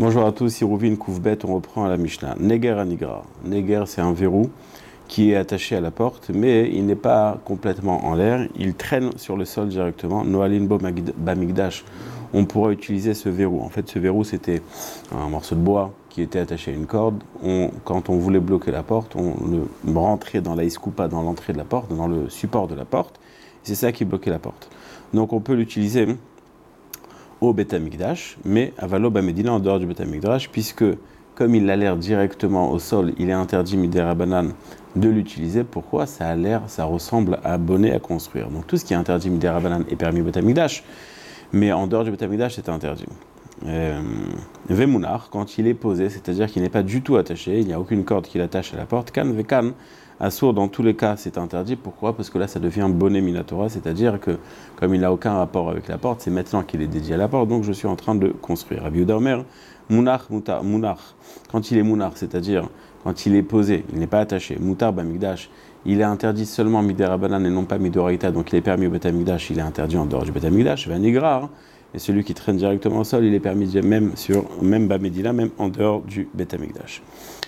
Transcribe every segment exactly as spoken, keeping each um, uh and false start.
Bonjour à tous, ici Rouvin Kouvbet, on reprend à la Mishnah. Neger Anigra. Neger, c'est un verrou qui est attaché à la porte, mais il n'est pas complètement en l'air, il traîne sur le sol directement. Noalin Bo Bamigdash, on pourra utiliser ce verrou. En fait, ce verrou, c'était un morceau de bois qui était attaché à une corde. On, quand on voulait bloquer la porte, on le rentrait dans la iskoupa, dans l'entrée de la porte, dans le support de la porte. C'est ça qui bloquait la porte. Donc, on peut l'utiliser au Beth Amikdash, mais à Valo Bamedina en dehors du Beth Amikdash, puisque comme il a l'air directement au sol, il est interdit Midera Banan de l'utiliser. Pourquoi? Ça a l'air, ça ressemble à bonnet à construire. Donc tout ce qui est interdit Midera Banan est permis au Beth Amikdash, mais en dehors du Beth Amikdash, c'est interdit. Euh, Vemunar, quand il est posé, c'est-à-dire qu'il n'est pas du tout attaché, il n'y a aucune corde qui l'attache à la porte. Kan Vekan, Assour, dans tous les cas, c'est interdit. Pourquoi? Parce que là, ça devient bonnet minatora, c'est-à-dire que, comme il n'a aucun rapport avec la porte, c'est maintenant qu'il est dédié à la porte, donc je suis en train de construire. Rabbi Yehuda Omer, Mounar, Moutar, Mounar, quand il est Mounar, c'est-à-dire quand il est posé, il n'est pas attaché, Moutar, Bamigdash, il est interdit seulement Midera Banan et non pas Midoraita, donc il est permis au Beth Amikdash, il est interdit en dehors du Beth Amikdash, Vanigrar, et celui qui traîne directement au sol, il est permis même sur, même Bamedila, même en dehors du Beth Amikdash.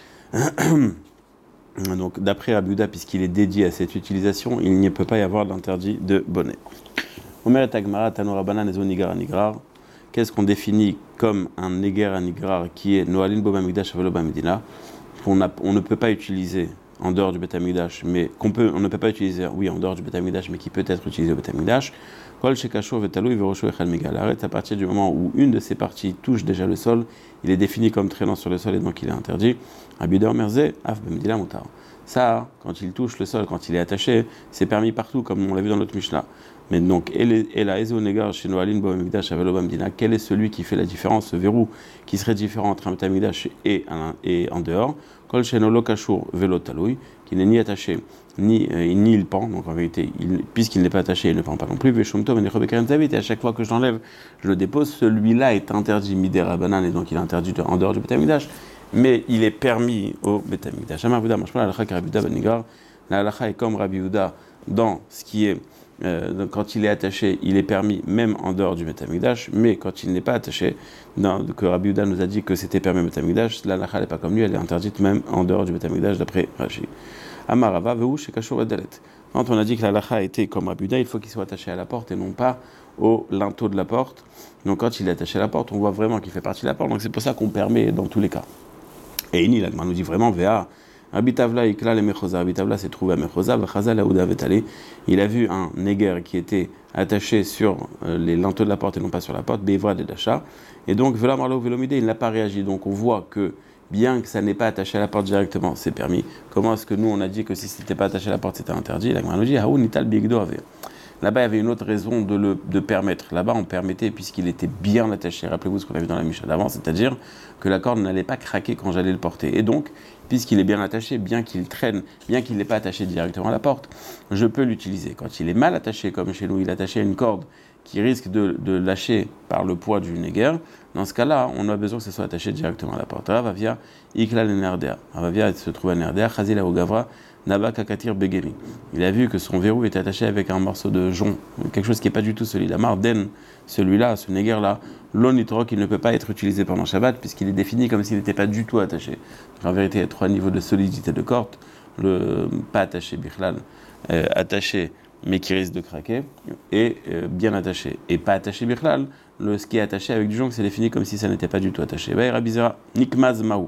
Donc, d'après Rabbi Yehuda, puisqu'il est dédié à cette utilisation, il ne peut pas y avoir d'interdit de bonnet. Omer et Agmara, Tanora Banan, Ezo Nigar Anigrar. Qu'est-ce qu'on définit comme un Neger Anigrar qui est Noalin Bo Bamigdash Avelo Bamedina, qu'on on ne peut pas utiliser en dehors du Beth Amikdash, mais qu'on peut, on ne peut pas utiliser, oui, en dehors du Beth Amikdash, mais qui peut être utilisé au Beth Amikdash. Kol Shekashur Vetalou Iveroshu Echal Megal. Arrête, à partir du moment où une de ces parties touche déjà le sol, il est défini comme traînant sur le sol et donc il est interdit. Abidor Merze, Af Bemdila Moutar. Ça, quand il touche le sol, quand il est attaché, c'est permis partout, comme on l'a vu dans notre Mishnah. Mais donc, Ela Ezo Negar chez Noalin Bo Bamigdash Avelo Bamdina, quel est celui qui fait la différence, ce verrou qui serait différent entre un Beth Amikdash et, et en dehors? Kol Shenolo Kashur Velo Taloui, qui n'est ni attaché, ni, euh, ni il pend, donc en vérité, il, puisqu'il n'est pas attaché, il ne pend pas non plus. Veshumto Menechobekaren Zavit, et à chaque fois que je l'enlève, je le dépose, celui-là est interdit Midera Banan, et donc il est interdit en dehors du Beth Amikdash, mais il est permis au Beth Amikdash. Amar Yehuda, Mashma, la halakha Rabbi Yehuda ben Nigar, la halakha est comme Rabbi Yehuda dans ce qui est, euh, quand il est attaché, il est permis même en dehors du Beth Amikdash, mais quand il n'est pas attaché, dans, que Rabbi Yehuda nous a dit que c'était permis au Beth Amikdash, la halakha n'est pas comme lui, elle est interdite même en dehors du Beth Amikdash d'après Rashi. Amarava veu shekashur edalet. Quand on a dit que la halakha était comme Rabbi Yehuda, il faut qu'il soit attaché à la porte et non pas au linteau de la porte. Donc quand il est attaché à la porte, on voit vraiment qu'il fait partie de la porte, donc c'est pour ça qu'on permet dans tous les cas. Et Ini, l'Agma nous dit vraiment, Véa, Rabbi Tavla, Ikla, les Mechosa. Rabbi Tavla s'est trouvé à Mechosa, Vachaza, Laouda, Vetale. Il a vu un Neger qui était attaché sur euh, les linteaux de la porte et non pas sur la porte, Beivra de Dacha. Et donc, Vela Marlo, Velomide, il n'a pas réagi. Donc, on voit que, bien que ça n'est pas attaché à la porte directement, c'est permis. Comment est-ce que nous, on a dit que si ce n'était pas attaché à la porte, c'était interdit? L'Agma nous dit, Haou, Nital, Bigdo, Ave. Là-bas, il y avait une autre raison de le de permettre. Là-bas, on permettait puisqu'il était bien attaché. Rappelez-vous ce qu'on a vu dans la Mishnah d'avant, c'est-à-dire que la corde n'allait pas craquer quand j'allais le porter. Et donc, puisqu'il est bien attaché, bien qu'il traîne, bien qu'il n'est pas attaché directement à la porte, je peux l'utiliser. Quand il est mal attaché, comme chez nous, il est attaché à une corde qui risque de, de lâcher par le poids du Neger, dans ce cas-là, on a besoin que ce soit attaché directement à la porte. Ravavia, Ikla Nerdea. Ravavia se trouve à Nerdea, Chazila Ogavra, Naba Kakatir Begemi. Il a vu que son verrou était attaché avec un morceau de jonc, quelque chose qui n'est pas du tout solide. La Marden, celui-là, ce Neger-là, l'onitrok, il ne peut pas être utilisé pendant Shabbat puisqu'il est défini comme s'il n'était pas du tout attaché. Donc, en vérité, il y a trois niveaux de solidité de corde. Le pas attaché, Bichlal, euh, attaché mais qui risque de craquer, et euh, bien attaché. Et pas attaché Bichlal, le ce qui est attaché avec du jonc, c'est défini comme si ça n'était pas du tout attaché. Bah, Rabizera, Nikmaz Maou.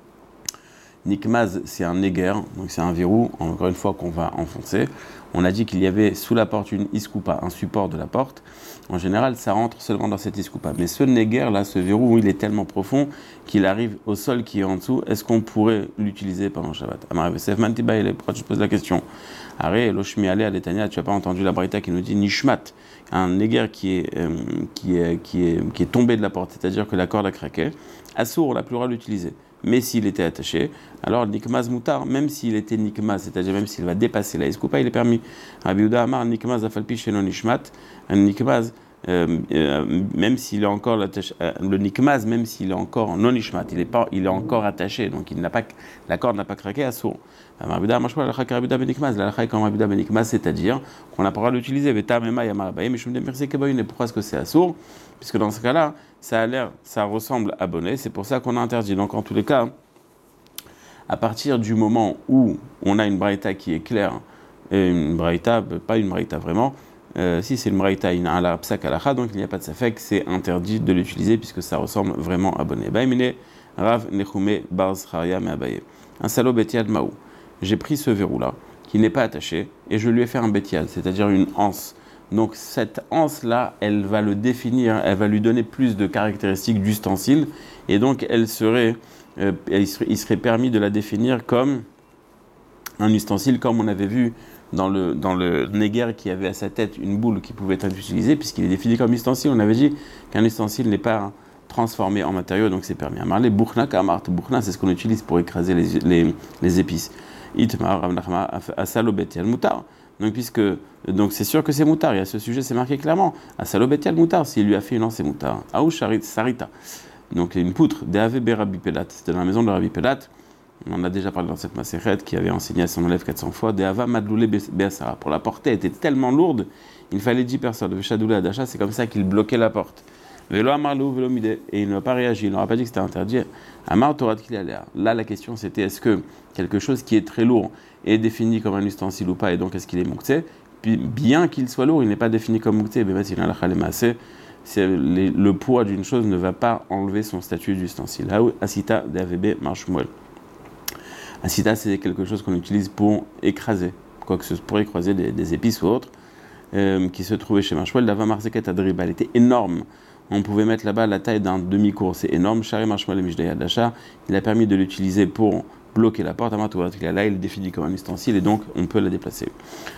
Nikmaz, c'est un Neger, donc c'est un verrou, encore une fois, qu'on va enfoncer. On a dit qu'il y avait sous la porte une iskoupa, un support de la porte. En général, ça rentre seulement dans cette iskoupa. Mais ce Neger, là, ce verrou, il est tellement profond qu'il arrive au sol qui est en dessous. Est-ce qu'on pourrait l'utiliser pendant Shabbat? Amar Yosef Mantiba, pourquoi tu te poses la question? Aré, Loshmi Ale, Aletania, tu n'as pas entendu la Braïta qui nous dit Nishmat, un Neger qui est, euh, qui, est, qui, est, qui est tombé de la porte, c'est-à-dire que la corde a craqué. Assour, on n'a plus le droit de l'utiliser. Mais s'il était attaché, alors Nikmaz Moutar, même s'il était Nikmaz, c'est-à-dire même s'il va dépasser la Iskoupa, il est permis. Rabbi Yehuda Amar, Nikmaz Afalpi Sheno Nishmat, un Nikmaz, euh, euh, même s'il est encore l'attache, euh, le nikmaz, même s'il est encore non ishmat, il est pas, il est encore attaché, donc il n'a pas, la corde n'a pas craqué à sourd. C'est-à-dire qu'on n'a pas le droit de l'utiliser. Et pourquoi est-ce que c'est à sourd? Puisque dans ce cas-là, ça a l'air, ça ressemble à bonnet, c'est pour ça qu'on a interdit. Donc en tous les cas, à partir du moment où on a une braïta qui est claire, et une braïta, pas une braïta vraiment, euh, si c'est une braïta, il y a un larpsak alacha, donc il n'y a pas de safek, c'est interdit de l'utiliser puisque ça ressemble vraiment à bonnet. Baïmine, Rav Nechume Bar Zcharia Me'abaye. Un salaud betiad maou. J'ai pris ce verrou-là, qui n'est pas attaché, et je lui ai fait un betiad, c'est-à-dire une anse. Donc cette anse-là, elle va le définir, elle va lui donner plus de caractéristiques d'ustensile, et donc elle serait, euh, il, serait, il serait permis de la définir comme un ustensile, comme on avait vu dans le, dans le néguer qui avait à sa tête une boule qui pouvait être utilisée, puisqu'il est défini comme ustensile. On avait dit qu'un ustensile n'est pas transformé en matériau, donc c'est permis. Amarle, Bukhna Kamart. Bukhna, c'est ce qu'on utilise pour écraser les, les, les épices. Itmar, Ramnachma, Asalobet, Yalmutar. Donc, puisque, donc c'est sûr que c'est moutar, il y a ce sujet, c'est marqué clairement. Asalobet, Yalmutar, s'il lui a fait une lance, c'est moutar. Aou Sharit, Sarita. Donc, une poutre, Deave Rabbi Pelat. C'était dans la maison de Rabbi Pelat. On en a déjà parlé dans cette macérette qui avait enseigné à son élève quatre cents fois. Deava Madloulé Beasara. Pour la porter, elle était tellement lourde, il fallait dix personnes. Veshadoulé Adasha, c'est comme ça qu'il bloquait la porte. Velo Amarlou, Velo Midé. Et il n'a pas réagi, il n'aura pas dit que c'était interdit. Amar Torah Kilalea. Là, la question c'était est-ce que quelque chose qui est très lourd est défini comme un ustensile ou pas, et donc est-ce qu'il est mouktsé? Puis bien qu'il soit lourd, il n'est pas défini comme mouktsé. Mais il a la c'est le poids d'une chose ne va pas enlever son statut d'ustensile. Asita de A V B Marshmuel. Asita, c'est quelque chose qu'on utilise pour écraser, quoi que ce soit, pour écraser des, des épices ou autres, euh, qui se trouvaient chez Marshmuel. Dava Marzeket Adriba, elle était énorme. On pouvait mettre là-bas la taille d'un demi-cours, c'est énorme. Shari Marshmuel et Mishdaya Dasha, il a permis de l'utiliser pour bloquer la porte. Là, il est défini comme un ustensile et donc on peut la déplacer.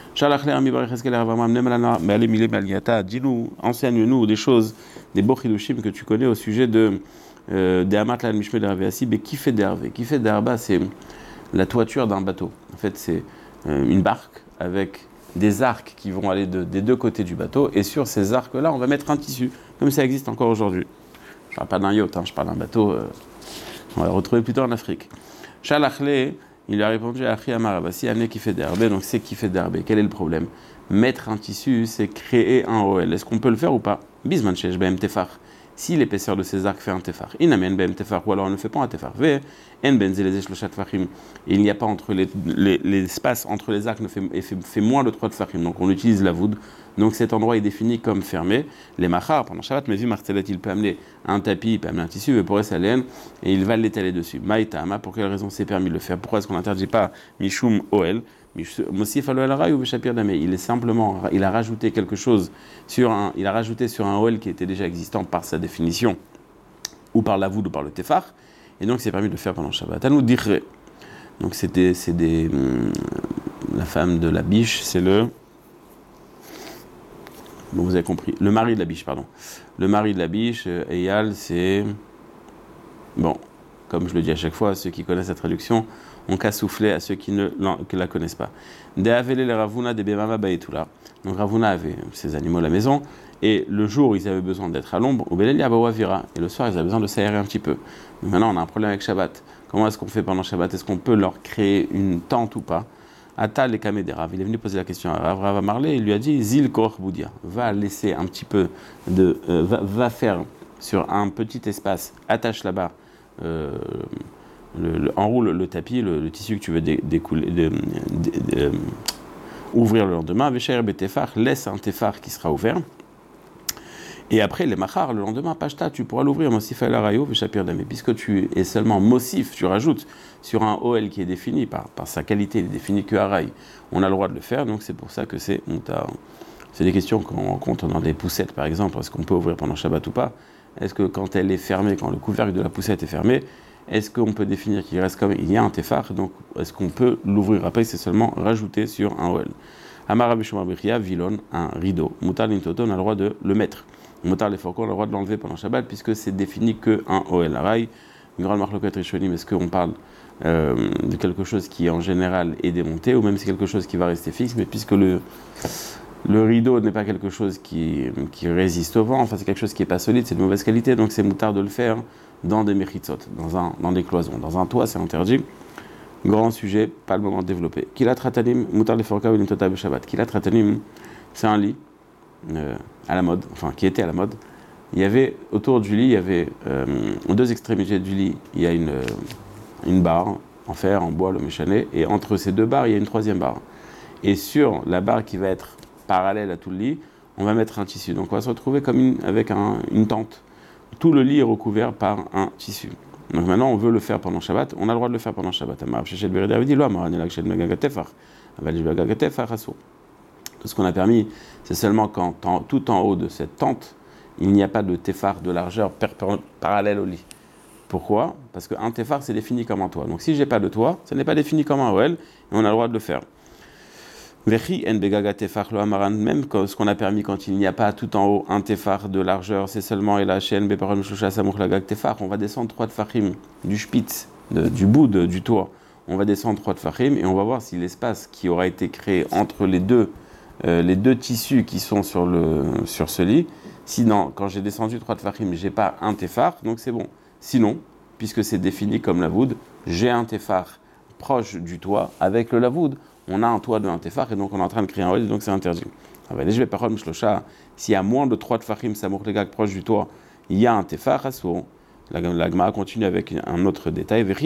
Dis-nous, enseigne-nous des choses, des bochidushim que tu connais au sujet de des Amatlan Mishmel Raviasi, mais qui fait d'Hervé? Qui fait d'Herba, c'est la toiture d'un bateau. En fait, c'est une barque avec des arcs qui vont aller de, des deux côtés du bateau, et sur ces arcs-là, on va mettre un tissu, comme ça existe encore aujourd'hui. Je ne parle pas d'un yacht, hein, je parle d'un bateau, euh, on va le retrouver plutôt en Afrique. Shalachle, il lui a répondu à Achri Amarabasi, amener qui fait d'Herbe, donc c'est qui fait d'Herbe. Quel est le problème? Mettre un tissu, c'est créer un O L. Est-ce qu'on peut le faire ou pas? Bisman Shesh Bem Tefar. Si l'épaisseur de ces arcs fait un tefar, inamen ben tefar, ou alors on ne fait pas un tefar, v, en ben zelezeh shloshat tefachim, il n'y a pas entre les, les, l'espace entre les arcs ne fait, fait, fait moins de trois tefachim, donc on utilise la voûte, donc cet endroit est défini comme fermé. Les machar, pendant Shabbat, mais vu martelet, il peut amener un tapis, il peut amener un tissu, mais pour Esalen, et il va l'étaler dessus. Maïtama, pour quelle raison c'est permis de le faire? Pourquoi est-ce qu'on n'interdit pas Mishum Oel? Il est simplement, il a rajouté quelque chose sur un, il a rajouté sur un O L qui était déjà existant par sa définition, ou par la voûte ou par le tefar, et donc c'est permis de le faire pendant Shabbat. À nous dire, donc c'était, c'est des, hum, la femme de la biche, c'est le, bon vous avez compris, le mari de la biche, pardon, le mari de la biche, Eyal, c'est, bon, comme je le dis à chaque fois, ceux qui connaissent la traduction, on qu'à souffler à ceux qui ne que la connaissent pas. De Avele les Ravuna de Bemama Baetula. Donc Ravuna avait ses animaux à la maison, et le jour ils avaient besoin d'être à l'ombre, ou Beleli Abawavira, et le soir ils avaient besoin de s'aérer un petit peu. Donc maintenant on a un problème avec Shabbat. Comment est-ce qu'on fait pendant Shabbat? Est-ce qu'on peut leur créer une tente ou pas? Atal et Kamé des Rav, il est venu poser la question à Rav. Rav a marlé, il lui a dit Zil Korch Boudia, va laisser un petit peu de. Euh, va, va faire sur un petit espace, attache là-bas. Euh, Le, le, enroule le tapis, le, le tissu que tu veux dé, découler, dé, dé, dé, euh, ouvrir le lendemain. Vécher betefar, laisse un tefar qui sera ouvert. Et après, les machar, le lendemain, pashta, tu pourras l'ouvrir. Mosif el arayo, véchapir damé. Puisque tu es seulement mosif, tu rajoutes sur un O L qui est défini par, par sa qualité, il est défini que araï. On a le droit de le faire, donc c'est pour ça que c'est moutar. C'est des questions qu'on rencontre dans des poussettes, par exemple. Est-ce qu'on peut ouvrir pendant Shabbat ou pas? Est-ce que quand elle est fermée, quand le couvercle de la poussette est fermé, est-ce qu'on peut définir qu'il reste comme il y a un tefar, donc est-ce qu'on peut l'ouvrir? Après, c'est seulement rajouter sur un O L. Amar Rabbi Shimon Brichia, vilon, un rideau. Moutar l'intoto, on a le droit de le mettre. Moutar les faucons, on a le droit de l'enlever pendant Shabbat, puisque c'est défini qu'un O L. Araï, une grande marloquette rishonim, est-ce qu'on parle euh, de quelque chose qui en général est démonté, ou même c'est quelque chose qui va rester fixe, mais puisque le, Le rideau n'est pas quelque chose qui, qui résiste au vent, enfin c'est quelque chose qui n'est pas solide, c'est de mauvaise qualité, donc c'est moutard de le faire dans des mechitzot, dans, un, dans des cloisons. Dans un toit, c'est interdit. Grand sujet, pas le moment de développer. Kilat Ratanim, Moutar le Forka ou Nitota Shabbat. Kilat Ratanim, c'est un lit euh, à la mode, enfin qui était à la mode. Il y avait, autour du lit, il y avait, euh, aux deux extrémités du lit, il y a une, euh, une barre en fer, en bois, le méchané, et entre ces deux barres, il y a une troisième barre. Et sur la barre qui va être parallèle à tout le lit, on va mettre un tissu. Donc on va se retrouver comme une, avec un, une tente. Tout le lit est recouvert par un tissu. Donc maintenant, on veut le faire pendant Shabbat, on a le droit de le faire pendant Shabbat. Ce qu'on a permis, c'est seulement quand, en, tout en haut de cette tente, il n'y a pas de téphar de largeur per, per, parallèle au lit. Pourquoi ? Parce qu'un téphar, c'est défini comme un toit. Donc si je n'ai pas de toit, ce n'est pas défini comme un O L, et on a le droit de le faire. Même ce qu'on a permis quand il n'y a pas tout en haut un téphar de largeur, c'est seulement on va descendre trois tefachim du spitz, de, du bout de, du toit. On va descendre trois tefachim et on va voir si l'espace qui aura été créé entre les deux, euh, les deux tissus qui sont sur, le, sur ce lit, sinon quand j'ai descendu trois tefachim, j'ai pas un téphar, donc c'est bon. Sinon, puisque c'est défini comme la voûte, j'ai un téphar proche du toit avec le lavoud. On a un toit de un téphar et donc on est en train de créer un Oel, donc c'est interdit. S'il y a moins de trois tefachim, samour le gag proche du toit, il y a un téphar, la, la Gemara continue avec un autre détail. Quand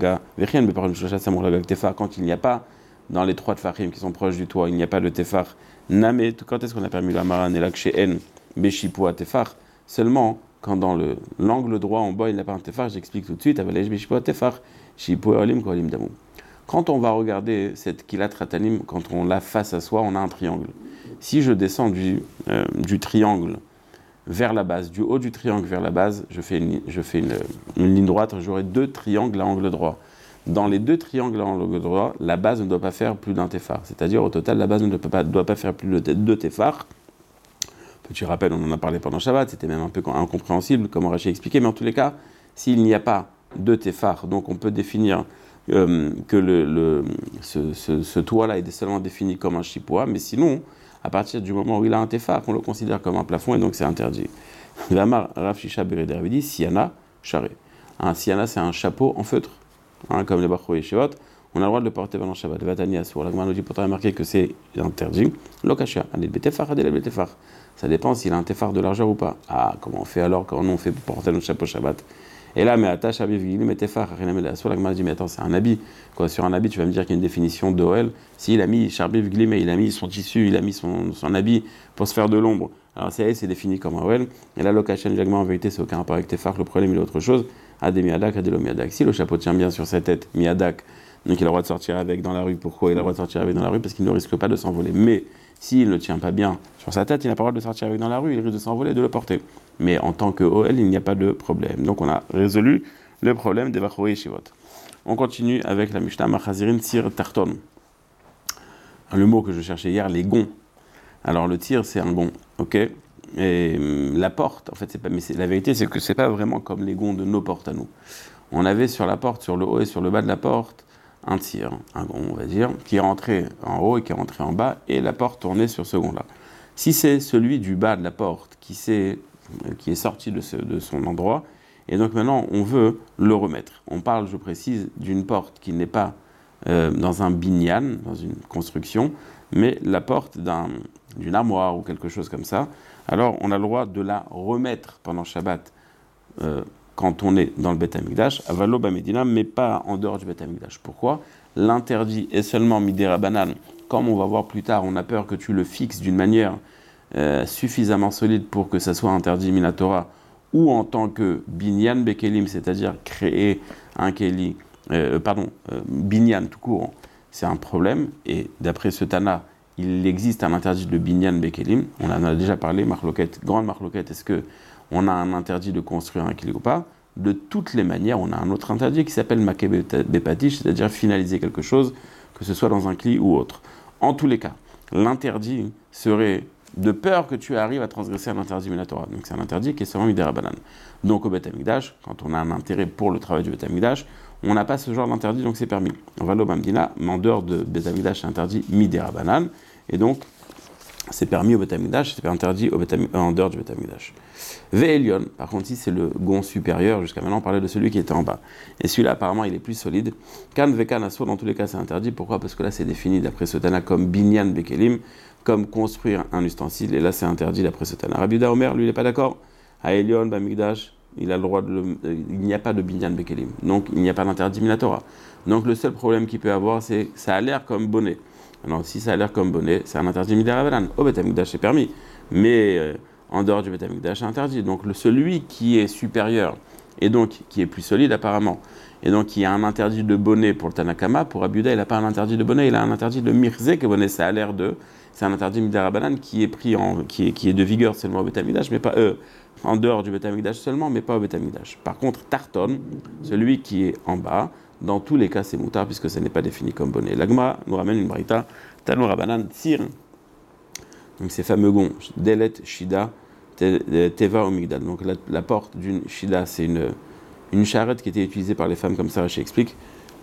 il n'y a pas, dans les trois tefachim qui sont proches du toit, il n'y a pas de téphar, namé, quand est-ce qu'on a permis la maran et la kshen, béchipoua téphar, seulement quand dans le, l'angle droit en bas il n'y a pas un téphar, j'explique tout de suite, quand on va regarder cette kilat ratanim, quand on l'a face à soi, on a un triangle. Si je descends du, euh, du triangle vers la base, du haut du triangle vers la base, je fais une, je fais une, une ligne droite, j'aurai deux triangles à angle droit. Dans les deux triangles à angle droit, la base ne doit pas faire plus d'un téphar. C'est-à-dire, au total, la base ne doit pas, doit pas faire plus de deux téphars. Petit rappel, on en a parlé pendant Shabbat, c'était même un peu incompréhensible, comme Rachid a expliqué, mais en tous les cas, s'il n'y a pas de téphars, donc on peut définir euh, que le, le, ce, ce, ce toit-là est seulement défini comme un chipoua, mais sinon, à partir du moment où il a un téphar, on le considère comme un plafond et donc c'est interdit. Vamar Rav Shisha Bereder dit Siana Charé. Un Siana, c'est un chapeau en feutre, hein, comme les Bachro et Shevot. On a le droit de le porter pendant Shabbat. Vatania sur la Gemara nous dit pourtant remarquer que c'est interdit. Lokashia, allez betefar, allez betefar. Ça dépend s'il a un téphar de largeur ou pas. Ah, comment on fait alors quand on fait pour porter notre chapeau Shabbat? Et là, mais attache à Bivgilim et téphar, rien à sur la Gemara dit mais attends, c'est un habit. Quoi, sur un habit, tu vas me dire qu'il y a une définition d'Oel. S'il a mis Charbiv Glim et il a mis son tissu, il a mis son, son habit pour se faire de l'ombre. Alors c'est c'est défini comme un Oel. Et là, Lokashia, Jagma, en vérité, c'est aucun rapport avec téphar. Le problème, il est autre chose. Adé miadak, adé lo miadak. Si le chapeau tient bien sur sa tête, miadak, donc il a le droit de sortir avec dans la rue. Pourquoi il a le droit de sortir avec dans la rue? Parce qu'il ne risque pas de s'envoler. Mais s'il ne tient pas bien sur sa tête, il n'a pas le droit de sortir avec dans la rue, il risque de s'envoler et de le porter. Mais en tant que O L, il n'y a pas de problème. Donc on a résolu le problème des Bachroé et Shivot. On continue avec la Mishnah Machazirin Tir Tarton. Le mot que je cherchais hier, les gonds. Alors le tir, c'est un gond, ok? Et la porte, en fait, c'est pas, mais c'est, la vérité, c'est que c'est pas vraiment comme les gonds de nos portes à nous. On avait sur la porte, sur le haut et sur le bas de la porte, un tir, un gond, on va dire, qui est rentré en haut et qui est rentré en bas, et la porte tournait sur ce gond-là. Si c'est celui du bas de la porte qui, s'est, qui est sorti de, ce, de son endroit, et donc maintenant on veut le remettre. On parle, je précise, d'une porte qui n'est pas euh, dans un binyan, dans une construction, mais la porte d'un, d'une armoire ou quelque chose comme ça. Alors on a le droit de la remettre pendant Shabbat, euh, quand on est dans le Beth Amikdash, à Valo Bamedina, mais pas en dehors du Beth Amikdash. Pourquoi? L'interdit est seulement Midera Banan. Comme on va voir plus tard, on a peur que tu le fixes d'une manière euh, suffisamment solide pour que ça soit interdit Minatora, ou en tant que Binyan Bekelim, c'est-à-dire créer un Keli, euh, pardon, euh, Binyan tout court, c'est un problème. Et d'après ce Tana, il existe un interdit de Binyan Bekelim. On en a déjà parlé, marloquette, grande marloquette, est-ce que on a un interdit de construire un keli ou pas? De toutes les manières, on a un autre interdit qui s'appelle Makeh Bepatish, c'est-à-dire finaliser quelque chose, que ce soit dans un kli ou autre. En tous les cas, l'interdit serait de peur que tu arrives à transgresser un interdit Minatora. Donc c'est un interdit qui est seulement Midera Banan. Donc au Beth Amikdash, quand on a un intérêt pour le travail du Beth Amikdash, on n'a pas ce genre d'interdit, donc c'est permis. On va l'Obamdina, mais en dehors de Beth Amikdash, c'est interdit Midera Banan. Et donc, c'est permis au Beth Amikdash, c'est interdit au Beth Am- en dehors du Beth Amikdash. Ve'elion, par contre, si c'est le gon supérieur, jusqu'à maintenant on parlait de celui qui était en bas. Et celui-là, apparemment, il est plus solide. Kan vekan asur, dans tous les cas, c'est interdit. Pourquoi? Parce que là, c'est défini d'après ce Tana comme binyan bekelim, comme construire un ustensile. Et là, c'est interdit d'après ce Tana. Rabbi Yehuda Omer, lui, il n'est pas d'accord. À Elion, Bamikdash, il a le droit de le... il n'y a pas de binyan bekelim. Donc, il n'y a pas d'interdit minatora. Donc, le seul problème qu'il peut avoir, c'est que ça a l'air comme bonnet. Alors, si ça a l'air comme bonnet, c'est un interdit midarabanan. Au Beth Amikdash, c'est permis. Mais euh, en dehors du Beth Amikdash, c'est interdit. Donc, le, celui qui est supérieur, et donc qui est plus solide apparemment, et donc qui a un interdit de bonnet pour le Tanakama, pour Rabbi Yehuda, il n'a pas un interdit de bonnet, il a un interdit de mirze, que bonnet, ça a l'air de. C'est un interdit midarabanan qui est pris en, qui est, qui est de vigueur seulement au Beth Amikdash, mais pas euh, en dehors du Beth Amikdash seulement, mais pas au Beth Amikdash. Par contre, Tarton, celui qui est en bas, dans tous les cas, c'est moutard, puisque ça n'est pas défini comme bonnet. L'Agma nous ramène une braïta, Tanu Rabanan Tsir, donc ces fameux gonds, Delet, Shida, Teva ou Migdal. Donc la, la porte d'une Shida, c'est une, une charrette qui était utilisée par les femmes, comme ça, Rashi explique.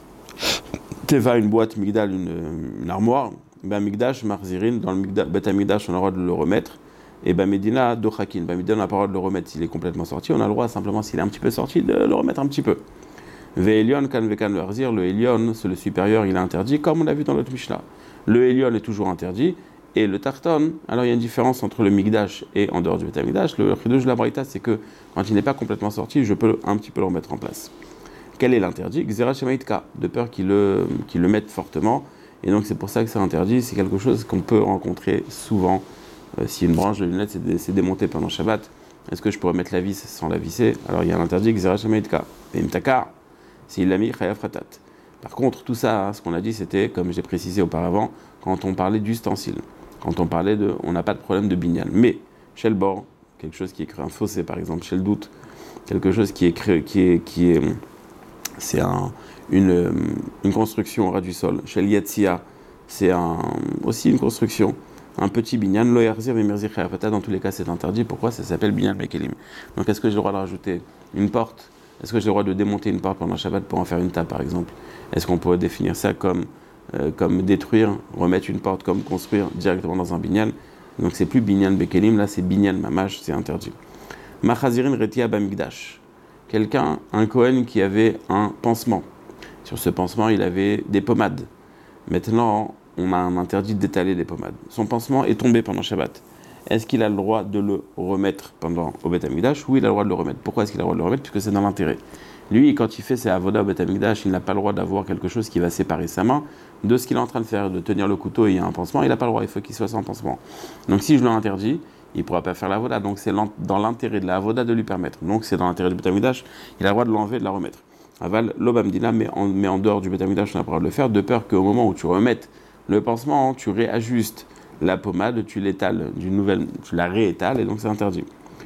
Teva, une boîte, Migdal, une, une armoire. Ben Migdash, Marzirin, dans le Beth Amikdash, on a le droit de le remettre. Et ben Medina, Dochakin, ben Medina, on n'a pas le droit de le remettre s'il est complètement sorti. On a le droit simplement, s'il est un petit peu sorti, de le remettre un petit peu. Ve'elion, kan vekan le harzir, le Elion, c'est le supérieur, il est interdit, comme on l'a vu dans notre Mishnah. Le Elion est toujours interdit, et le Tarton, alors il y a une différence entre le Migdash et en dehors du Beth Amikdash. Le Chidush de la Braïta, c'est que quand il n'est pas complètement sorti, je peux un petit peu le remettre en place. Quel est l'interdit? Xera Shemaitka, de peur qu'il le, qu'il le mette fortement, et donc c'est pour ça que c'est interdit, c'est quelque chose qu'on peut rencontrer souvent. Euh, si une branche de lunette s'est, dé, s'est démontée pendant Shabbat, est-ce que je pourrais mettre la vis sans la visser? Alors il y a l'interdit Xera Shemaitka. Et Mtakar, s'il l'a mis, Chayav Ratat. Par contre, tout ça, hein, ce qu'on a dit, c'était, comme j'ai précisé auparavant, quand on parlait d'ustensile, quand on parlait de, on n'a pas de problème de binyan. Mais, chez le bord, quelque chose qui est créé, un fossé par exemple, chez le doute, quelque chose qui est créé, qui est, qui est, c'est un, une, une construction au ras du sol. Chez le Yetsia, c'est un, aussi une construction, un petit binyan, lo yarzir et merzir Chayav Ratat, dans tous les cas, c'est interdit. Pourquoi? Ça s'appelle binyan mekelim. Donc, est-ce que j'ai le droit de rajouter une porte? Est-ce que j'ai le droit de démonter une porte pendant Shabbat pour en faire une table, par exemple? Est-ce qu'on pourrait définir ça comme, euh, comme détruire, remettre une porte, comme construire directement dans un binyan? Donc c'est plus binyan bekelim, là c'est binyan mamash, c'est interdit. Machazirin retia bamigdash. Quelqu'un, un Kohen qui avait un pansement. Sur ce pansement, il avait des pommades. Maintenant, on a un interdit d'étaler des pommades. Son pansement est tombé pendant Shabbat. Est-ce qu'il a le droit de le remettre pendant au Beth Amikdash? Oui, il a le droit de le remettre. Pourquoi est-ce qu'il a le droit de le remettre? Puisque c'est dans l'intérêt. Lui, quand il fait ses avodas au Beth Amikdash, il n'a pas le droit d'avoir quelque chose qui va séparer sa main de ce qu'il est en train de faire, de tenir le couteau et il y a un pansement. Il n'a pas le droit, il faut qu'il soit sans pansement. Donc si je le interdis, il ne pourra pas faire l'avoda. Donc c'est dans l'intérêt de la avoda de lui permettre. Donc c'est dans l'intérêt du Beth Amikdash, il a le droit de l'enlever et de la remettre. Aval, l'obamdina, mais en, mais en dehors du Beth Amikdash, on n'a pas le droit de le faire, de peur qu'au moment où tu remettes le pansement, tu réajustes la pommade, tu l'étales d'une nouvelle, tu la réétales et donc c'est interdit.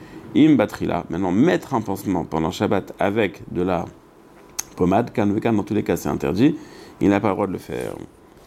Im batrila, maintenant mettre un pansement pendant Shabbat avec de la pommade, kan vekan, dans tous les cas c'est interdit, il n'a pas le droit de le faire.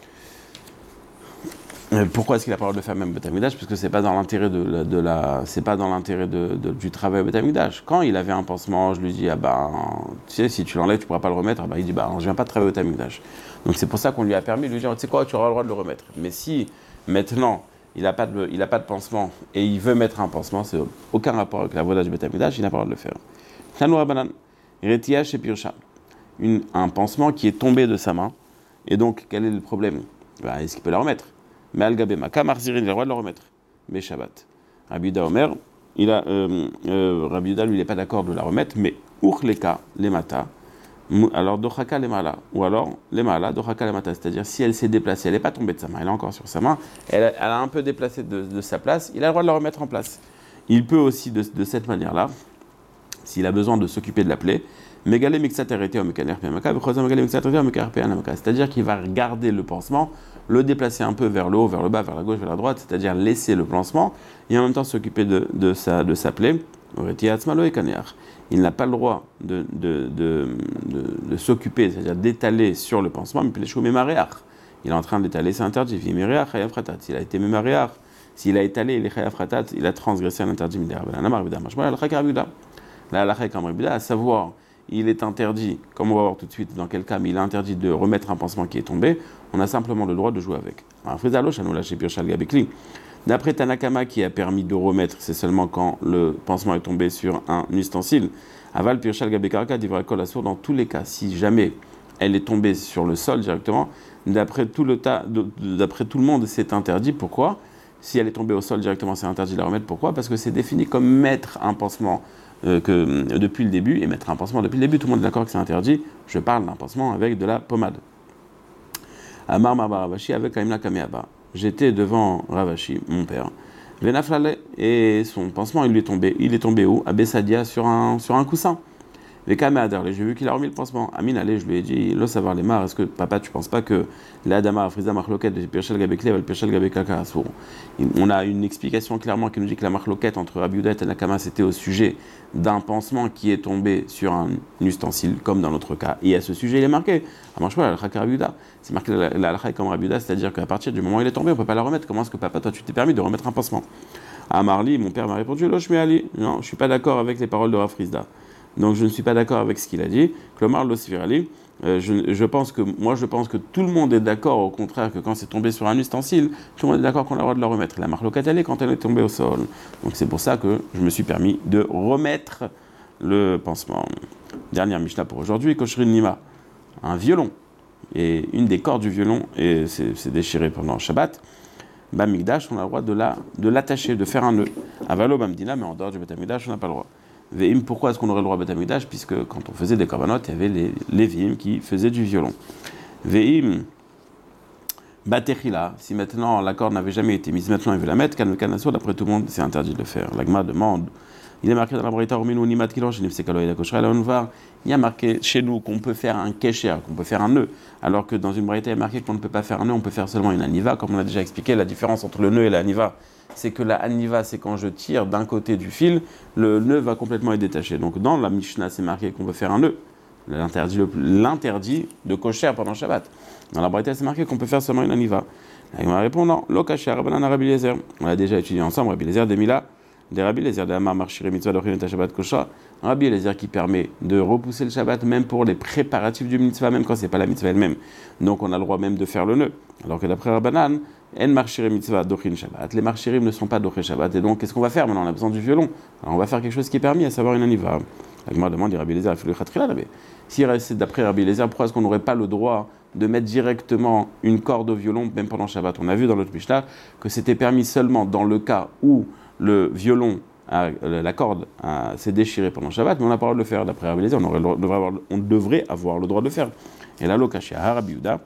Pourquoi est-ce qu'il n'a pas le droit de le faire même Beth Amikdash? Parce que c'est pas dans l'intérêt de la, de la c'est pas dans l'intérêt de, de, du travail au Beth Amikdash. Quand il avait un pansement, je lui dis ah ben tu sais si tu l'enlèves tu pourras pas le remettre, ah ben il dit bah je viens pas de travailler au Beth Amikdash. Donc c'est pour ça qu'on lui a permis de lui dire tu sais quoi tu auras le droit de le remettre. Mais si maintenant il n'a pas de il a pas de pansement et il veut mettre un pansement, c'est aucun rapport avec la voda du Beth Amikdash, il n'a pas le droit de le faire. Tanoura banan, retia chez Pirsha, un pansement qui est tombé de sa main et donc quel est le problème? Ben, est-ce qu'il peut la remettre? Mais Al-Gabema, Kamarzirin, il a le droit de le remettre. Mais Shabbat. Rabbi Yehuda Omer, il a, euh, euh, Rabbi Yehuda, lui, il n'est pas d'accord de la remettre, mais Urleka, Lemata, alors Dochaka, Lemala, ou alors Lemala, Dochaka, Lemata, c'est-à-dire si elle s'est déplacée, elle n'est pas tombée de sa main, elle est encore sur sa main, elle a, elle a un peu déplacé de, de sa place, il a le droit de la remettre en place. Il peut aussi, de, de cette manière-là, s'il a besoin de s'occuper de la plaie, c'est-à-dire qu'il va regarder le pansement, le déplacer un peu vers le haut, vers le bas, vers la gauche, vers la droite, c'est-à-dire laisser le pansement et en même temps s'occuper de, de, sa, de sa plaie. Il n'a pas le droit de, de, de, de, de s'occuper, c'est-à-dire d'étaler sur le pansement, mais il est en train d'étaler, c'est interdit. S'il a été mémaréar, s'il a étalé, il est chayav ratat, il a transgressé un interdit. La halakha comme Rabbi Yehuda, à savoir, il est interdit, comme on va voir tout de suite dans quel cas, mais il est interdit de remettre un pansement qui est tombé, on a simplement le droit de jouer avec. D'après Tanakama qui a permis de remettre, c'est seulement quand le pansement est tombé sur un ustensile. Aval pirchal gabekaraka divra kol assour dans tous les cas. Si jamais elle est tombée sur le sol directement, d'après tout le, tas, d'après tout le monde, c'est interdit. Pourquoi ? Si elle est tombée au sol directement, c'est interdit de la remettre. Pourquoi ? Parce que c'est défini comme mettre un pansement euh, que, euh, depuis le début, et mettre un pansement depuis le début, tout le monde est d'accord que c'est interdit. Je parle d'un pansement avec de la pommade. Amar Marba Ravashi avec Kaimla Kameaba. J'étais devant Ravashi, mon père. Venaflale, et son pansement, il lui est tombé. Il est tombé où ? À Bessadia, sur un, sur un coussin. Les Kameadar, j'ai vu qu'il a remis le pansement. Amin, allez, je lui ai dit, le savoir les mar, est-ce que, papa, tu ne penses pas que l'Adama, Frisa, Marloquet, de Pirchel Gabekle, le Pirchel Gabekaka, on a une explication clairement qui nous dit que la Marloquet entre Rabbi Yehuda et Tanakama, c'était au sujet d'un pansement qui est tombé sur un ustensile, comme dans notre cas. Et à ce sujet, il est marqué. Ah, marche pas, la Rabbi Yehuda. C'est marqué la halakha comme Rabbi Yehuda, c'est-à-dire qu'à partir du moment où il est tombé, on ne peut pas la remettre. Comment est-ce que, papa, toi, tu t'es permis de remettre un pansement ? À Marli, mon père m'a répondu, Lo, je Ali. Non, je ne suis pas d'accord avec les paroles de Rav Frisda. Donc je ne suis pas d'accord avec ce qu'il a dit. Klomar Losfirali, euh, je, je pense que moi je pense que tout le monde est d'accord, au contraire que quand c'est tombé sur un ustensile, tout le monde est d'accord qu'on a le droit de le remettre. La marloquette elle est quand elle est tombée au sol. Donc c'est pour ça que je me suis permis de remettre le pansement. Dernière Mishnah pour aujourd'hui, Koshrin Nima, un violon. Et une des cordes du violon et c'est, c'est déchiré pendant Shabbat. Bamigdash, on a le droit de, la, de l'attacher, de faire un nœud. Avalo Bamdina, mais en dehors du Betamigdash, on n'a pas le droit. Ve'im, pourquoi est-ce qu'on aurait le droit à Betamigdash ? Puisque quand on faisait des korbanot, il y avait les Lévi'im qui faisaient du violon. Ve'im, Batechila, si maintenant la corde n'avait jamais été mise, maintenant il veut la mettre, Kan Kanasso, d'après tout le monde, c'est interdit de le faire. L'Agma demande, il est marqué dans la Braïta, Romino, Nimat Kilon, chez Nifsekalo et la Koshra, la Onvar, il y a marqué chez nous qu'on peut faire un kesher, qu'on peut faire un nœud, alors que dans une Braïta, il est marqué qu'on ne peut pas faire un nœud, on peut faire seulement une aniva, comme on a déjà expliqué, la différence entre le nœud et la aniva. C'est que la aniva, c'est quand je tire d'un côté du fil, le nœud va complètement être détaché. Donc dans la Mishnah, c'est marqué qu'on veut faire un nœud, l'interdit, l'interdit de kosher pendant Shabbat. Dans la Braïta, c'est marqué qu'on peut faire seulement une aniva. Il m'a répondu non, lo kasher, Rabbanan Rabbi Eliezer. On l'a déjà étudié ensemble, Rabbi Eliezer, des Mila, des Rabbi Eliezer, de Amar Marchire Mitzvah, de Chinet Shabbat Kosha. Rabbi Eliezer qui permet de repousser le Shabbat, même pour les préparatifs du mitzvah, même quand c'est pas la mitzvah elle-même. Donc on a le droit même de faire le nœud. Alors que d'après Rabbanan, En marchirim mitzvah dochin Shabbat. Les marchirim ne sont pas doché Shabbat. Et donc, qu'est-ce qu'on va faire maintenant ? On a besoin du violon. Alors, on va faire quelque chose qui est permis, à savoir une aniva. La Gemara demande, Rabbi Eliezer, il faut le khatrila. Mais si c'est d'après Rabbi Eliezer, pourquoi est-ce qu'on n'aurait pas le droit de mettre directement une corde au violon, même pendant Shabbat ? On a vu dans l'autre Mishnah que c'était permis seulement dans le cas où le violon, a, la corde, a, s'est déchirée pendant Shabbat, mais on n'a pas le droit de le faire. D'après Rabbi Eliezer, on, aurait, devrait avoir, on devrait avoir le droit de le faire. Et là, l'okashia, Rabbi Yehuda.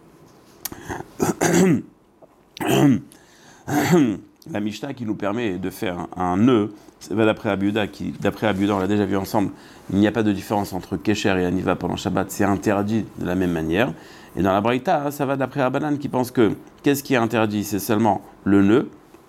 La Mishnah qui nous permet de faire un nœud, c'est d'après Rabbi Yehuda, qui, d'après Rabbi Yehuda, on l'a déjà vu ensemble, il n'y a pas de différence entre Kesher et Aniva pendant Shabbat, c'est interdit de la même manière. Et dans la Braïta, ça va d'après Rabbanan qui pense que qu'est-ce qui est interdit ? C'est seulement le nœud,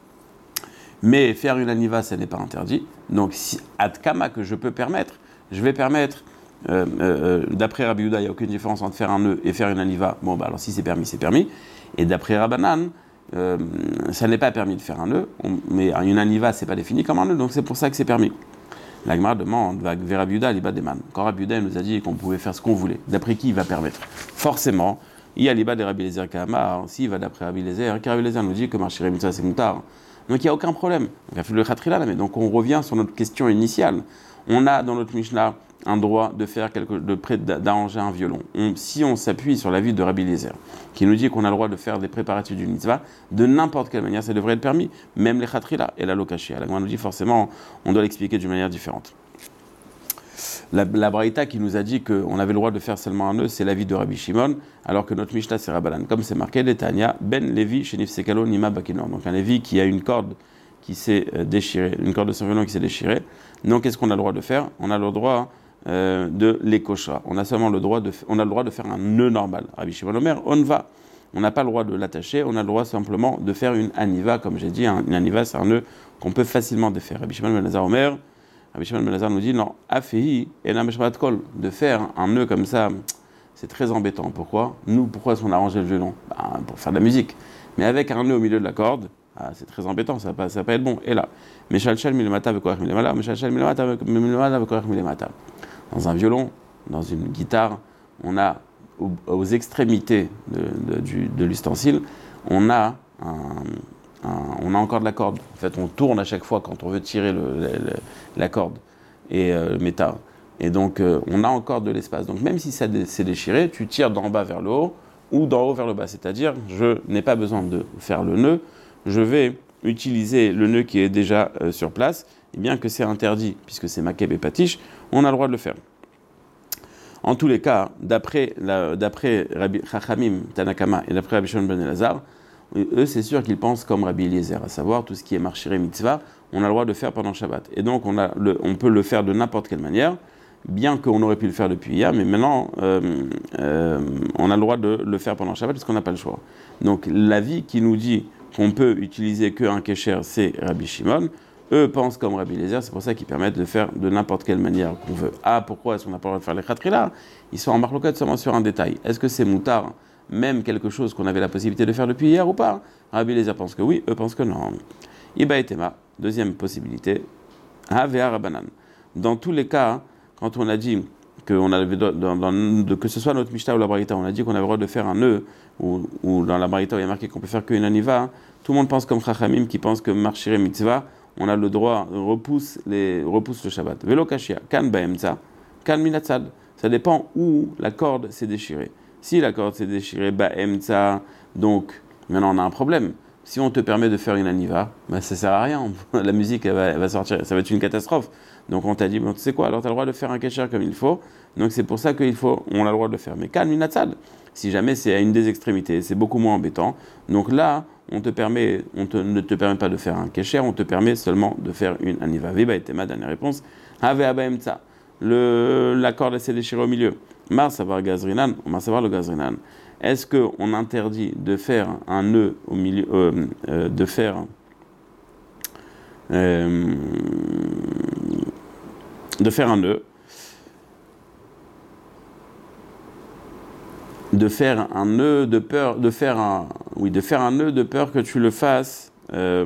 mais faire une Aniva, ça n'est pas interdit. Donc, si Adkama que je peux permettre, je vais permettre, euh, euh, d'après Rabbi Yehuda, il n'y a aucune différence entre faire un nœud et faire une Aniva. Bon, bah alors si c'est permis, c'est permis. Et d'après Rabbanan, Euh, ça n'est pas permis de faire un nœud, on, mais une aniva, c'est pas défini comme un nœud, donc c'est pour ça que c'est permis. La Gemara demande, vers Rabbi Yehuda, Liba Deman. Quand Rabbi Yehuda nous a dit qu'on pouvait faire ce qu'on voulait, d'après qui il va permettre ? Forcément, il y a Liba de Rabbi Eliezer Kahama, s'il va d'après Rabbi Eliezer, car Rabbi Eliezer nous dit que marcher mitzvah c'est moutar. Donc il n'y a aucun problème. Donc, il a fait le khatrila, mais donc on revient sur notre question initiale. On a dans notre Mishnah un droit de faire quelque, de près d'arranger un violon. On, si on s'appuie sur l'avis de Rabbi Eliezer, qui nous dit qu'on a le droit de faire des préparatifs du mitzvah, de n'importe quelle manière, ça devrait être permis, même les khatrila et la lokashia. La Gemara nous dit forcément, on doit l'expliquer d'une manière différente. La, la Braïta qui nous a dit qu'on avait le droit de faire seulement un nœud, c'est l'avis de Rabbi Shimon, alors que notre Mishnah c'est Rabbanan. Comme c'est marqué, Letania, Ben Levi, Shenif Sekalo, Nima Bakinor. Donc un Levi qui a une corde qui s'est déchirée, une corde de son violon qui s'est déchirée. Donc qu'est-ce qu'on a le droit de faire ? On a le droit Euh, de l'écocha. On a seulement le droit de, on a le droit de faire un nœud normal. Rabbi Shimon Omer, on va. On n'a pas le droit de l'attacher, on a le droit simplement de faire une aniva, comme j'ai dit, un, une aniva c'est un nœud qu'on peut facilement défaire. Rabbi Shimon Ben Elazar Omer, Rabbi Shimon Ben Elazar nous dit non, afehi et la meshvat kol, de faire un nœud comme ça, c'est très embêtant. Pourquoi ? Nous, pourquoi est-ce qu'on a arrangé le violon ? Ben, pour faire de la musique. Mais avec un nœud au milieu de la corde, ah, c'est très embêtant, ça va, ça va pas être bon. Et là, Meshalchal milemata vekorach milemala, Meshalchal milemata vekorach milemata. Dans un violon, dans une guitare, on a aux, aux extrémités de, de, du, de l'ustensile, on a un, un, on a encore de la corde. En fait, on tourne à chaque fois quand on veut tirer le, le, le, la corde et euh, le métal. Et donc, euh, on a encore de l'espace. Donc, même si ça s'est déchiré, tu tires d'en bas vers le haut ou d'en haut vers le bas. C'est-à-dire, je n'ai pas besoin de faire le nœud. Je vais utiliser le nœud qui est déjà euh, sur place. Et bien que c'est interdit, puisque c'est makeb et patish, on a le droit de le faire. En tous les cas, d'après, la, d'après Rabbi Chachamim, Tanakama et d'après Rabbi Shimon ben Elazar, eux, c'est sûr qu'ils pensent comme Rabbi Eliezer, à savoir tout ce qui est marchiré mitzvah, on a le droit de le faire pendant Shabbat. Et donc, on, a le, on peut le faire de n'importe quelle manière, bien qu'on aurait pu le faire depuis hier, mais maintenant, euh, euh, on a le droit de le faire pendant Shabbat parce qu'on n'a pas le choix. Donc, l'avis qui nous dit qu'on peut utiliser qu'un kécher, c'est Rabbi Shimon. Eux pensent comme Rabbi Eliezer, c'est pour ça qu'ils permettent de faire de n'importe quelle manière qu'on veut. Ah, pourquoi est-ce qu'on n'a pas le droit de faire les khatrila? Ils sont en marloquette seulement sur un détail. Est-ce que c'est moutard, même quelque chose qu'on avait la possibilité de faire depuis hier ou pas? Rabbi Eliezer pense que oui, eux pensent que non. Iba et Tema, deuxième possibilité, Havea Rabanan. Dans tous les cas, quand on a dit que, on avait dans, dans, dans, que ce soit notre Mishnah ou la Braïta, on a dit qu'on avait le droit de faire un nœud, ou, ou dans la Braïta, il y a marqué qu'on peut faire qu'une aniva, tout le monde pense comme Chachamim qui pense que marchiré mitzvah, on a le droit, repousse, les, repousse le Shabbat. Velo kashia, kan baemtza, kan minatzad. Ça dépend où la corde s'est déchirée. Si la corde s'est déchirée, baemtza, donc maintenant on a un problème. Si on te permet de faire une aniva, bah, ça ne sert à rien. La musique elle va, elle va sortir, ça va être une catastrophe. Donc on t'a dit, bon, tu sais quoi, alors tu as le droit de faire un kesher comme il faut. Donc c'est pour ça qu'il faut, on a le droit de le faire. Mais kan minatzad, si jamais c'est à une des extrémités, c'est beaucoup moins embêtant. Donc là, on te permet, on te, ne te permet pas de faire un kesher, on te permet seulement de faire une aniva. Viba et ma dernière réponse. Have abaemtza. Le la corde s'est déchirée au milieu. Mar savar gazrinan, on va savoir le gazrinan. Est-ce qu'on interdit de faire un nœud au milieu, euh, euh, de faire euh, de faire un nœud, de faire un nœud de peur, de faire un, oui, de faire un nœud de peur que tu le fasses. Euh,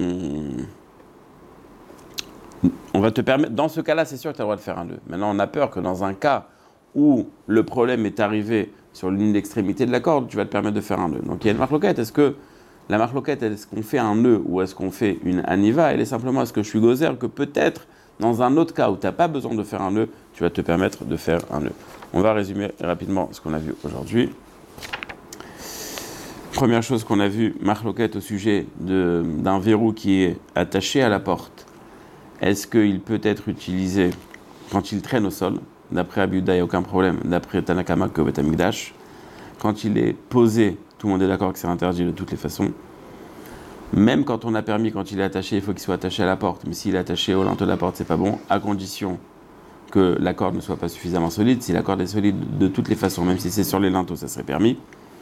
on va te permettre, dans ce cas-là, c'est sûr que tu as le droit de faire un nœud. Maintenant, on a peur que dans un cas où le problème est arrivé sur l'une d'extrémité de la corde, tu vas te permettre de faire un nœud. Donc il y a une marloquette. Est-ce que la marloquette, est-ce qu'on fait un nœud ou est-ce qu'on fait une aniva? Elle est simplement, est-ce que je suis gozer que peut-être dans un autre cas où tu n'as pas besoin de faire un nœud, tu vas te permettre de faire un nœud. On va résumer rapidement ce qu'on a vu aujourd'hui. Première chose qu'on a vu, marloquette au sujet de, d'un verrou qui est attaché à la porte. Est-ce qu'il peut être utilisé quand il traîne au sol? D'après Rabbi Yehuda, il n'y a aucun problème. D'après Tanakama, que Beth Amikdash. Quand il est posé, tout le monde est d'accord que c'est interdit de toutes les façons. Même quand on a permis, quand il est attaché, il faut qu'il soit attaché à la porte. Mais s'il est attaché au linteau de la porte, c'est pas bon, à condition que la corde ne soit pas suffisamment solide. Si la corde est solide de toutes les façons, même si c'est sur les linteaux, ça serait permis.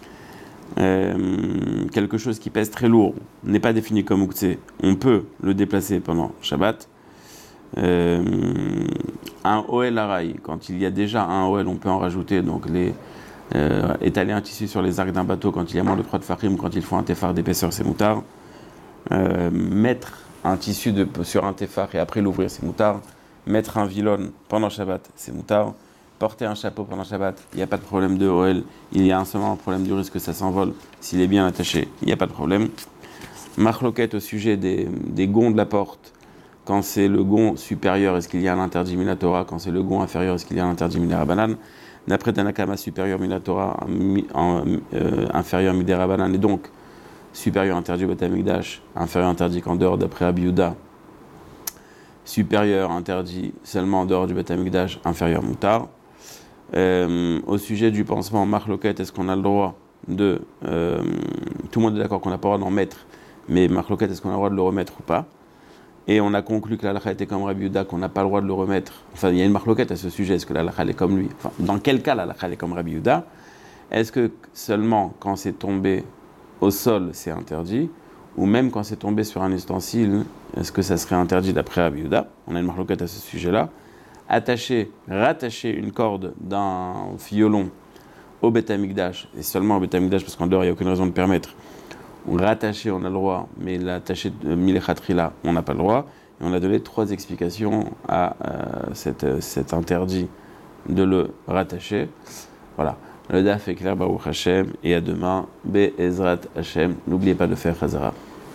Euh, quelque chose qui pèse très lourd n'est pas défini comme Uktsé, on peut le déplacer pendant Shabbat. Euh, un Oel Araï, quand il y a déjà un Oel, on peut en rajouter, donc les, euh, étaler un tissu sur les arcs d'un bateau quand il y a moins de trois de farim, quand il faut un tefar d'épaisseur, c'est moutard. Euh, mettre un tissu de, sur un tefar et après l'ouvrir, c'est moutard. Mettre un vilon pendant Shabbat, c'est moutard. Porter un chapeau pendant Shabbat, il n'y a pas de problème de O L, il y a seulement un problème du risque que ça s'envole. S'il est bien attaché, il n'y a pas de problème. Marloquette au sujet des, des gonds de la porte. Quand c'est le gond supérieur, est-ce qu'il y a un interdit minatora? Quand c'est le gond inférieur, est-ce qu'il y a un interdit midérabanan? D'après Tanakama, supérieur minatora, euh, inférieur midérabanan, et donc supérieur interdit au Beth Amikdash, inférieur interdit qu'en dehors, d'après Rabbi Yehuda. Supérieur interdit seulement en dehors du Beth Amikdash, inférieur moutar. Euh, au sujet du pansement marloquette, est-ce qu'on a le droit de... Euh, tout le monde est d'accord qu'on n'a pas le droit d'en mettre, mais marloquette, est-ce qu'on a le droit de le remettre ou pas? Et on a conclu que la halakha était comme Rabbi Yehuda, qu'on n'a pas le droit de le remettre. Enfin, il y a une marloquette à ce sujet, est-ce que la halakha est comme lui? Enfin, dans quel cas la halakha est comme Rabbi Yehuda? Est-ce que seulement quand c'est tombé au sol, c'est interdit? Ou même quand c'est tombé sur un ustensile, est-ce que ça serait interdit d'après Rabbi Yehuda? On a une marloquette à ce sujet-là. Attacher, rattacher une corde d'un violon au Beth Amikdash, et seulement au Beth Amikdash, parce qu'en dehors, il n'y a aucune raison de permettre. Ou rattacher, on a le droit, mais l'attacher de Milechatri-là, on n'a pas le droit. Et on a donné trois explications à euh, cet, cet interdit de le rattacher. Voilà. Le daf est clair, Baruch Hashem, et à demain, Be'ezrat Hashem. N'oubliez pas de faire Chazara.